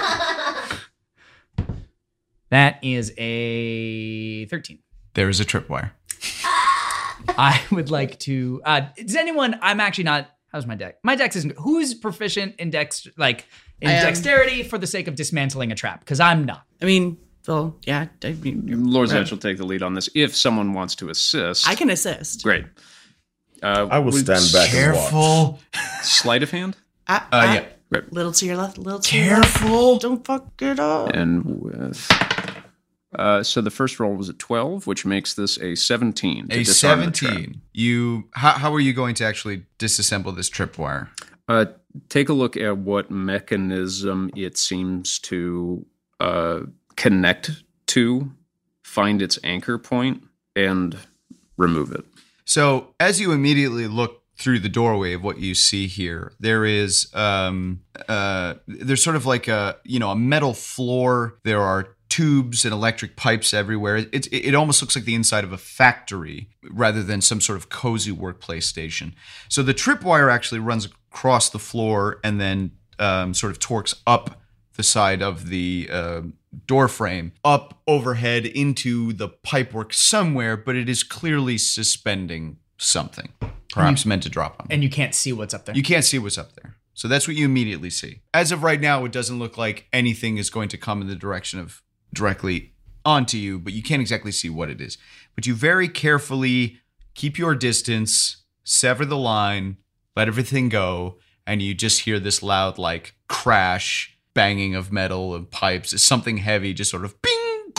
That is a thirteen. There is a tripwire. I would like to. Uh, does anyone? I'm actually not. How's my deck? My dex isn't. Who's proficient in dex, like in I am. dexterity for the sake of dismantling a trap? Because I'm not. I mean, well, yeah, I mean, Lorzach will take the lead on this if someone wants to assist. I can assist. Great. Uh, I will would- stand back and watch. Sleight of hand? I, Uh, I- yeah. Right. Little to your left, little to your left. Careful. Don't fuck it up. And with. Uh, so the first roll was a twelve, which makes this a seventeen. to A disarm the trap. seventeen. You. How, how are you going to actually disassemble this tripwire? Uh, take a look at what mechanism it seems to uh, connect to, find its anchor point, and remove it. So as you immediately look through the doorway of what you see here, there is um uh there's sort of like a you know a metal floor. There are tubes and electric pipes everywhere. It, it it almost looks like the inside of a factory rather than some sort of cozy workplace station. So the tripwire actually runs across the floor and then um, sort of torques up the side of the uh, door frame up overhead into the pipework somewhere, but it is clearly suspending something, perhaps meant to drop on. And you can't see what's up there. You can't see what's up there. So that's what you immediately see. As of right now, it doesn't look like anything is going to come in the direction of directly onto you, but you can't exactly see what it is. But you very carefully keep your distance, sever the line, let everything go, and you just hear this loud, like, crash, banging of metal and pipes. It's something heavy, just sort of bing,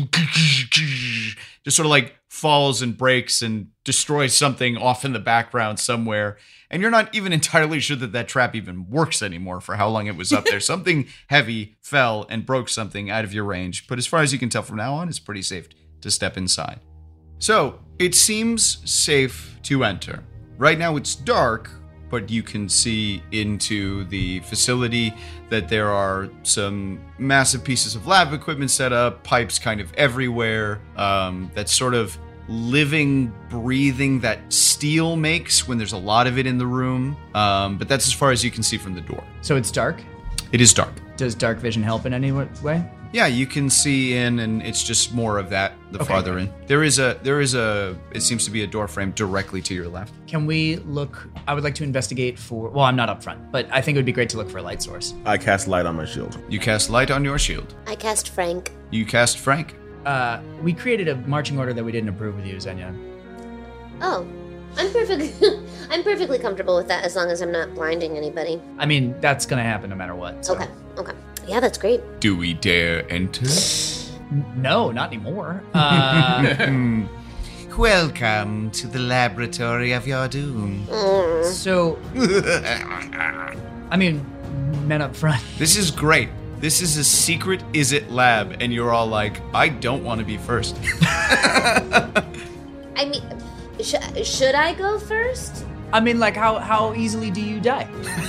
just sort of like falls and breaks and destroys something off in the background somewhere. And you're not even entirely sure that that trap even works anymore for how long it was up there. Something heavy fell and broke something out of your range. But as far as you can tell from now on, it's pretty safe to step inside. So it seems safe to enter. Right now it's dark, but you can see into the facility that there are some massive pieces of lab equipment set up, pipes kind of everywhere, um, that sort of living, breathing that steel makes when there's a lot of it in the room. Um, but that's as far as you can see from the door. So it's dark? It is dark. Does dark vision help in any way? Yeah, you can see in, and it's just more of that the Okay. farther in. There is a, there is a, it seems to be a door frame directly to your left. Can we look? I would like to investigate for. Well, I'm not up front, but I think it would be great to look for a light source. I cast light on my shield. You cast light on your shield. I cast Frank. You cast Frank. Uh, we created a marching order that we didn't approve with you, Xenia. Oh, I'm perfectly, I'm perfectly comfortable with that as long as I'm not blinding anybody. I mean, that's gonna happen no matter what. so- Okay, okay. Yeah, that's great. Do we dare enter? N- No, not anymore. Uh, Welcome to the laboratory of your doom. so, I mean, men up front. This is great. This is a secret is it lab, and you're all like, I don't want to be first. I mean, sh- should I go first? I mean, like, how how easily do you die?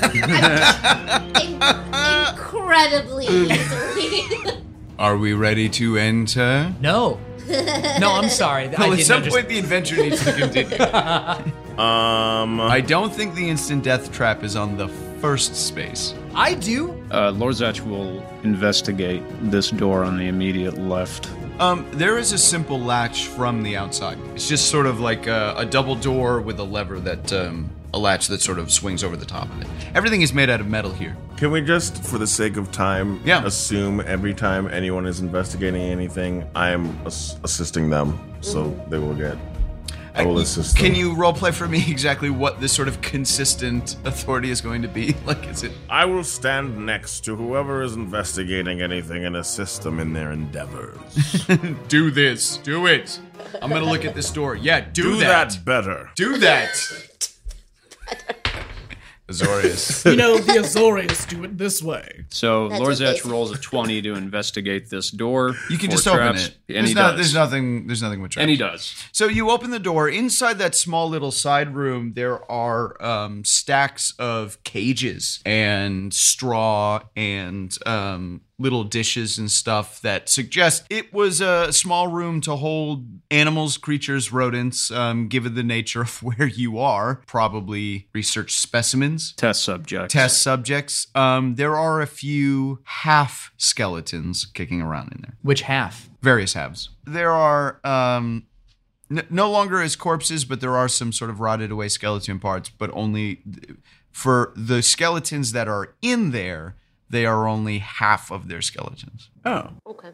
In- incredibly easily. Are we ready to enter? No. No, I'm sorry. I Well, at did some not point the adventure needs to continue. Um, I don't think the instant death trap is on the first space. I do. Uh, Lorzach will investigate this door on the immediate left. Um, there is a simple latch from the outside. It's just sort of like a, a double door with a lever that, um, a latch that sort of swings over the top of it. Everything is made out of metal here. can we just, for the sake of time, Yeah. assume every time anyone is investigating anything, I am ass- assisting them, so they will get. I will assist Can them. you roleplay for me exactly what this sort of consistent authority is going to be? Like, is it... I will stand next to whoever is investigating anything and assist them in their endeavors. Do this. Do it. I'm going to look at this door. Yeah, do, Do that. that better. Do that. Azorius. You know, the Azorius do it this way. So That's what they Lorzach say. rolls a twenty to investigate this door. You can for just open traps, it. And There's, he not, does. there's nothing. There's nothing with traps. And he does. So you open the door. Inside that small little side room, there are um, stacks of cages and straw and um, little dishes and stuff that suggest it was a small room to hold animals, creatures, rodents. Um, given the nature of where you are, probably research specimens. Test subject. Test subjects. Um, there are a few half skeletons kicking around in there. Which half? Various halves. There are um, n- no longer as corpses, but there are some sort of rotted away skeleton parts. But only th- for the skeletons that are in there, they are only half of their skeletons. Oh. Okay.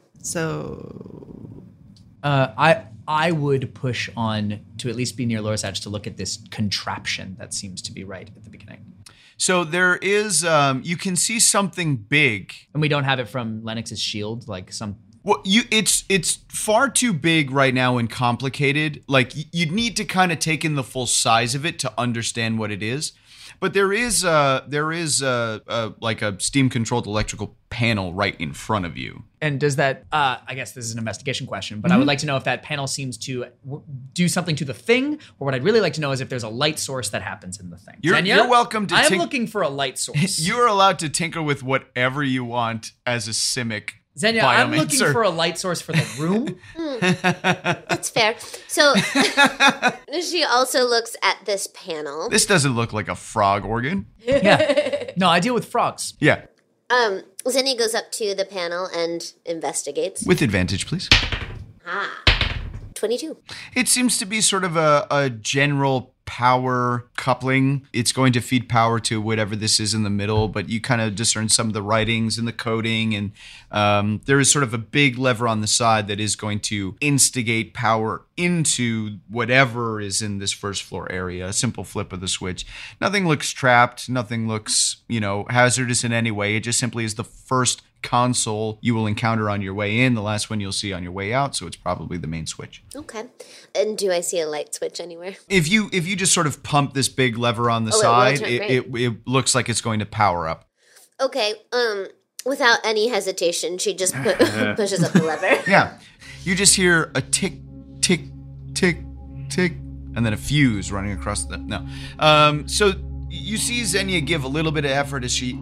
So Uh, I I would push on to at least be near Lorzach to look at this contraption that seems to be right at the beginning. So there is, um, you can see something big. And we don't have it from Lennox's shield, like some. Well, you it's it's far too big right now and complicated. Like y- you'd need to kind of take in the full size of it to understand what it is. But there is uh there is uh, uh like a steam controlled electrical panel right in front of you. And does that? Uh, I guess this is an investigation question, but I would like to know if that panel seems to w- do something to the thing, or what I'd really like to know is if there's a light source that happens in the thing. You're- Xenia, you're welcome to I am tink- looking for a light source. You're allowed to tinker with whatever you want as a Simic. Xenia, I'm looking biomancer. for a light source for the room. That's fair. So she also looks at this panel. This doesn't look like a frog organ. Yeah. No, I deal with frogs. Yeah. Um, Zenny goes up to the panel and investigates. With advantage, please. Ah, twenty-two. It seems to be sort of a, a general power coupling. It's going to feed power to whatever this is in the middle, but you kind of discern some of the writings and the coding, and um, there is sort of a big lever on the side that is going to instigate power into whatever is in this first floor area. A simple flip of the switch. Nothing looks trapped. Nothing looks, you know, hazardous in any way. It just simply is the first console you will encounter on your way in, the last one you'll see on your way out, so it's probably the main switch. Okay. And do I see a light switch anywhere? If you if you just sort of pump this big lever on the Oh, it will side, turn it, it, it looks like it's going to power up. Okay, um, without any hesitation, she just pu- pushes up the lever. Yeah. You just hear a tick, tick, tick, tick, and then a fuse running across the... No. Um, so you see Xenia give a little bit of effort as she...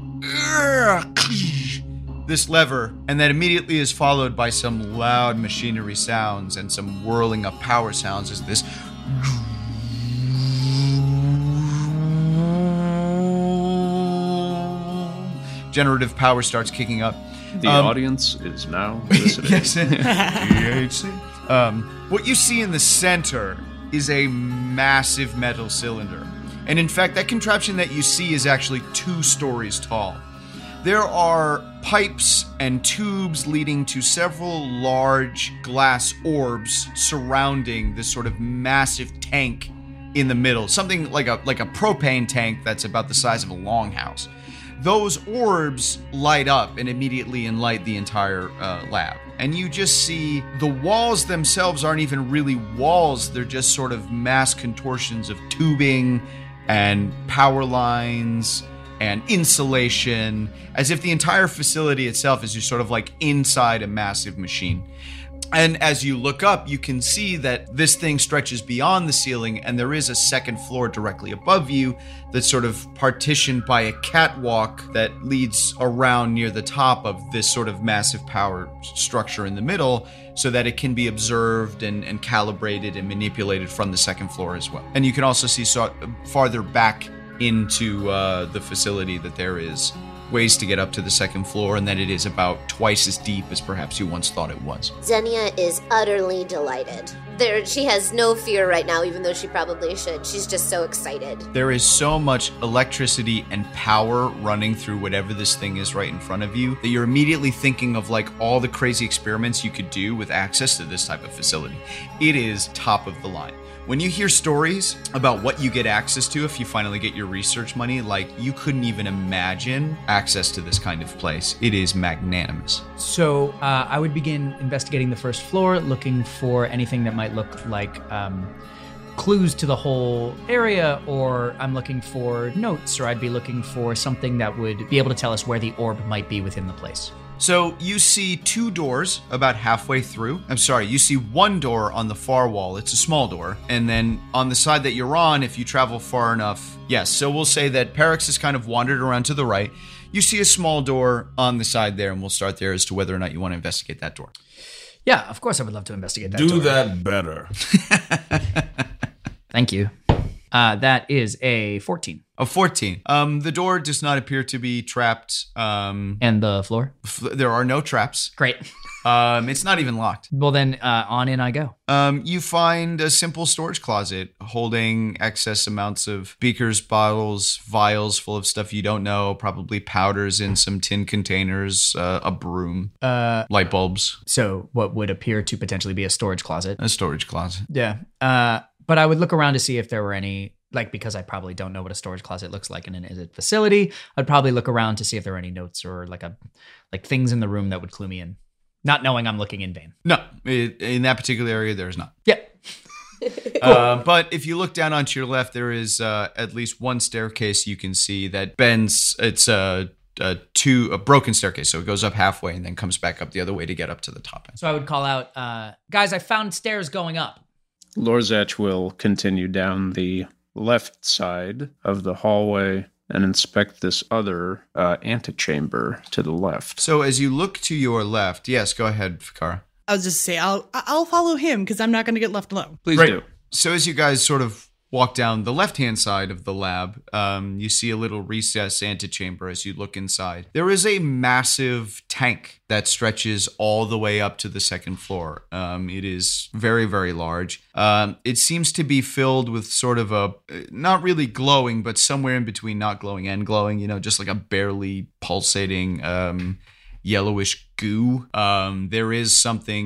this lever, and that immediately is followed by some loud machinery sounds and some whirling of power sounds as this... generative power starts kicking up. The um, audience is now listening. Yes. T H C. Um, what you see in the center is a massive metal cylinder. And in fact, that contraption that you see is actually two stories tall. There are pipes and tubes leading to several large glass orbs surrounding this sort of massive tank in the middle. Something like a like a propane tank that's about the size of a longhouse. Those orbs light up and immediately enlight the entire uh, lab. And you just see the walls themselves aren't even really walls. They're just sort of mass contortions of tubing and power lines and insulation, as if the entire facility itself is just sort of like inside a massive machine. And as you look up, you can see that this thing stretches beyond the ceiling, and there is a second floor directly above you that's sort of partitioned by a catwalk that leads around near the top of this sort of massive power structure in the middle, so that it can be observed and, and calibrated and manipulated from the second floor as well. And you can also see so, farther back into uh, the facility that there is ways to get up to the second floor, and that it is about twice as deep as perhaps you once thought it was. Xenia is utterly delighted. There, she has no fear right now, even though she probably should. She's just so excited. There is so much electricity and power running through whatever this thing is right in front of you that you're immediately thinking of like all the crazy experiments you could do with access to this type of facility. It is top of the line. When you hear stories about what you get access to if you finally get your research money, like you couldn't even imagine access to this kind of place. It is magnanimous. So uh, I would begin investigating the first floor, looking for anything that might look like um, clues to the whole area, or I'm looking for notes, or I'd be looking for something that would be able to tell us where the orb might be within the place. So you see two doors about halfway through. I'm sorry, you see one door on the far wall. It's a small door. And then on the side that you're on, if you travel far enough, yes. So we'll say that Perix has kind of wandered around to the right. You see a small door on the side there, and we'll start there as to whether or not you want to investigate that door. Yeah, of course I would love to investigate that Do door. that better. Thank you. Uh, that is a fourteen. A fourteen. Um, the door does not appear to be trapped. Um, And the floor? f- there are no traps. Great. Um, it's not even locked. Well, then uh, on in I go. Um, you find a simple storage closet holding excess amounts of beakers, bottles, vials full of stuff you don't know, probably powders in some tin containers, uh, a broom, Uh, light bulbs, so what would appear to potentially be a storage closet. a storage closet. Yeah. Uh, but I would look around to see if there were any, like, because I probably don't know what a storage closet looks like in an is it facility, I'd probably look around to see if there were any notes or like a like things in the room that would clue me in, not knowing I'm looking in vain. No, it, in that particular area, there's not. Yeah. Uh, but if you look down onto your left, there is uh, at least one staircase you can see that bends. It's a, a two a broken staircase, so it goes up halfway and then comes back up the other way to get up to the top end. So I would call out, uh, guys, I found stairs going up. Lorzach will continue down the left side of the hallway and inspect this other uh, antechamber to the left. So as you look to your left, yes, go ahead, Fikara. I was just say I'll I'll follow him because I'm not going to get left alone. Please Right. do. So as you guys sort of walk down the left-hand side of the lab, um, you see a little recess antechamber as you look inside. There is a massive tank that stretches all the way up to the second floor. Um, it is very, very large. Um, it seems to be filled with sort of a, not really glowing, but somewhere in between not glowing and glowing, you know, just like a barely pulsating um, yellowish goo. Um, there is something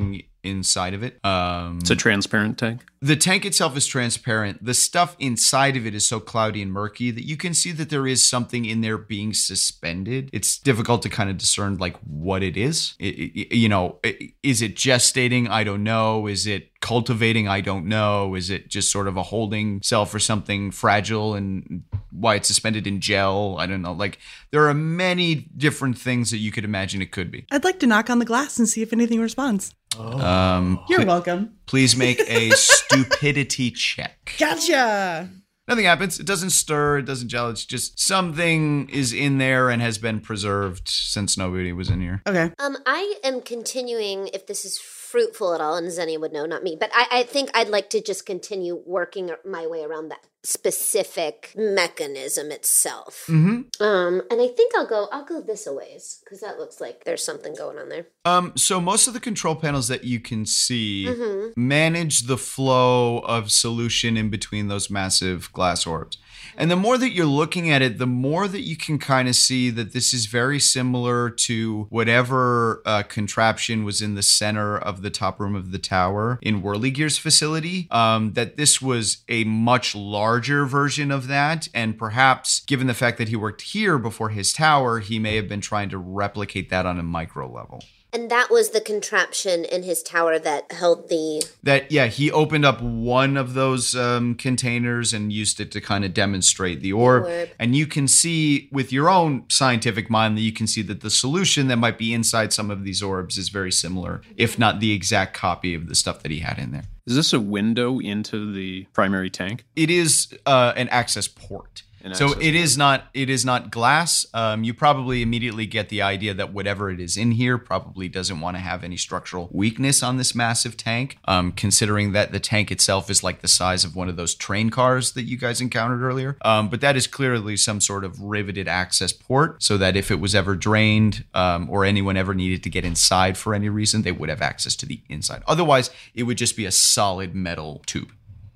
inside of it. Um, It's a transparent tank. The tank itself is transparent. The stuff inside of it is so cloudy and murky that you can see that there is something in there being suspended. It's difficult to kind of discern like what it is. It, it, you know, is it gestating? I don't know. Is it cultivating? I don't know. Is it just sort of a holding cell for something fragile and why it's suspended in gel? I don't know. Like there are many different things that you could imagine it could be. I'd like to knock on the glass and see if anything responds. Oh. Um, You're pl- welcome. Please make a stupidity check. Gotcha. Nothing happens. It doesn't stir. It doesn't gel. It's just something is in there and has been preserved since nobody was in here. Okay. Um, I am continuing, if this is fruitful at all, and Xenia would know, not me, but I, I think I'd like to just continue working my way around that specific mechanism itself. Mm-hmm. Um, and I think I'll go, I'll go this a ways, because that looks like there's something going on there. Um, so most of the control panels that you can see Mm-hmm. manage the flow of solution in between those massive glass orbs. And the more that you're looking at it, the more that you can kind of see that this is very similar to whatever uh, contraption was in the center of the top room of the tower in Whirligear's facility. Um, that this was a much larger version of that. And perhaps, given the fact that he worked here before his tower, he may have been trying to replicate that on a micro level. And that was the contraption in his tower that held the... That, yeah, he opened up one of those um, containers and used it to kind of demonstrate the orb. orb. And you can see with your own scientific mind that you can see that the solution that might be inside some of these orbs is very similar, if not the exact copy of the stuff that he had in there. Is this a window into the primary tank? It is uh, an access port. An So access it port. is not it is not glass. Um, you probably immediately get the idea that whatever it is in here probably doesn't want to have any structural weakness on this massive tank, um, considering that the tank itself is like the size of one of those train cars that you guys encountered earlier. Um, but that is clearly some sort of riveted access port so that if it was ever drained um, or anyone ever needed to get inside for any reason, they would have access to the inside. Otherwise, it would just be a solid metal tube.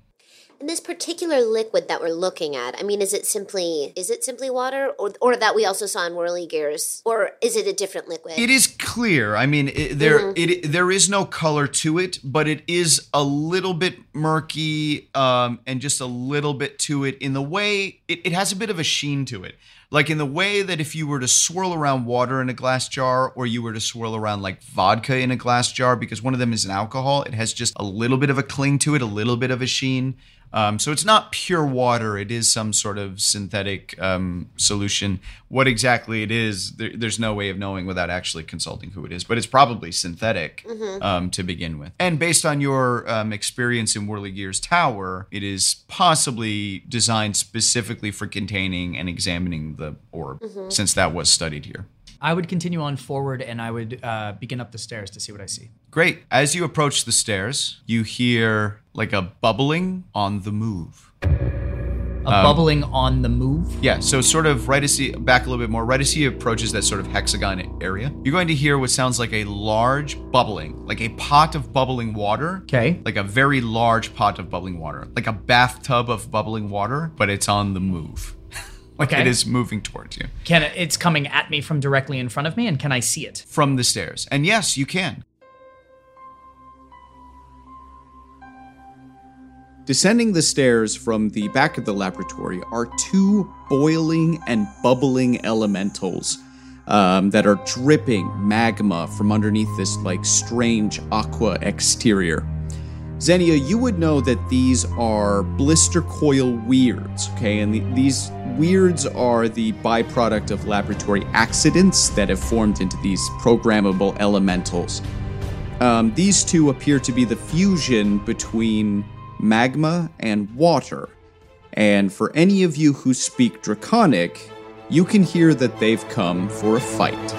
And this particular liquid that we're looking at, I mean, is it simply is it simply water, or or that we also saw in Whirligears, or is it a different liquid? It is clear. I mean, it, there Mhm. it there is no color to it, but it is a little bit murky um, and just a little bit to it in the way it, it has a bit of a sheen to it. Like in the way that if you were to swirl around water in a glass jar, or you were to swirl around like vodka in a glass jar, because one of them is an alcohol, it has just a little bit of a cling to it, a little bit of a sheen. Um, so it's not pure water. It is some sort of synthetic um, solution. What exactly it is, there, there's no way of knowing without actually consulting who it is. But it's probably synthetic Mhm. um, to begin with. And based on your um, experience in Whirligear's tower, it is possibly designed specifically for containing and examining the orb, Mhm. since that was studied here. I would continue on forward and I would uh, begin up the stairs to see what I see. Great. As you approach the stairs, you hear like a bubbling on the move. A Um, bubbling on the move? Yeah, so sort of right as he, back a little bit more, right as he approaches that sort of hexagon area, you're going to hear what sounds like a large bubbling, like a pot of bubbling water. Okay. Like a very large pot of bubbling water, like a bathtub of bubbling water, but it's on the move. Like Okay. it is moving towards you. Can it, it's coming at me from directly in front of me, and can I see it? From the stairs. And yes, you can. Descending the stairs from the back of the laboratory are two boiling and bubbling elementals um, that are dripping magma from underneath this like strange aqua exterior. Xenia, you would know that these are blister coil weirds, okay? And the, these weirds are the byproduct of laboratory accidents that have formed into these programmable elementals. Um, these two appear to be the fusion between magma and water. And for any of you who speak Draconic, you can hear that they've come for a fight.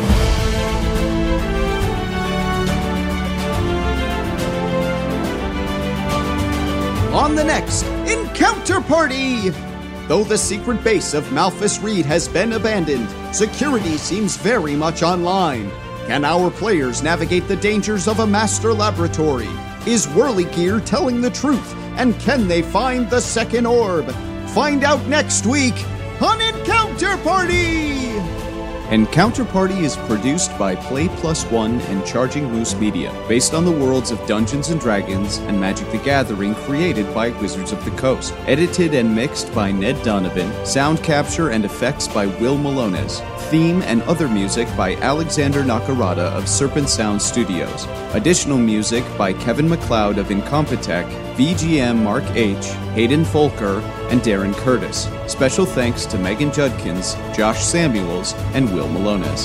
On the next Encounter Party! Though the secret base of Malphus Reed has been abandoned, security seems very much online. Can our players navigate the dangers of a master laboratory? Is Whirligear telling the truth? And can they find the second orb? Find out next week on Encounter Party! Encounter Party is produced by Play Plus One and Charging Moose Media, based on the worlds of Dungeons and Dragons and Magic the Gathering created by Wizards of the Coast. Edited and mixed by Ned Donovan. Sound capture and effects by Will Malones. Theme and other music by Alexander Nakarada of Serpent Sound Studios. Additional music by Kevin MacLeod of Incompetech, V G M Mark H, Hayden Folker, and Darren Curtis. Special thanks to Megan Judkins, Josh Samuels, and Will Malones.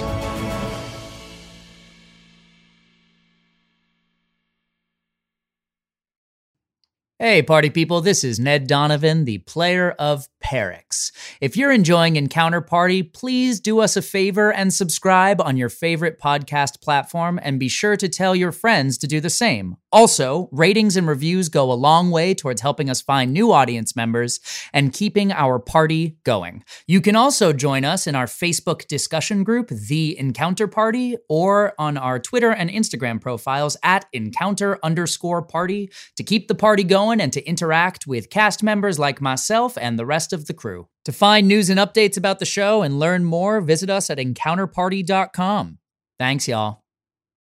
Hey, party people, this is Ned Donovan, the player of Perix. If you're enjoying Encounter Party, please do us a favor and subscribe on your favorite podcast platform, and be sure to tell your friends to do the same. Also, ratings and reviews go a long way towards helping us find new audience members and keeping our party going. You can also join us in our Facebook discussion group, The Encounter Party, or on our Twitter and Instagram profiles at encounter underscore party to keep the party going and to interact with cast members like myself and the rest of the crew. To find news and updates about the show and learn more, visit us at encounter party dot com. Thanks, y'all.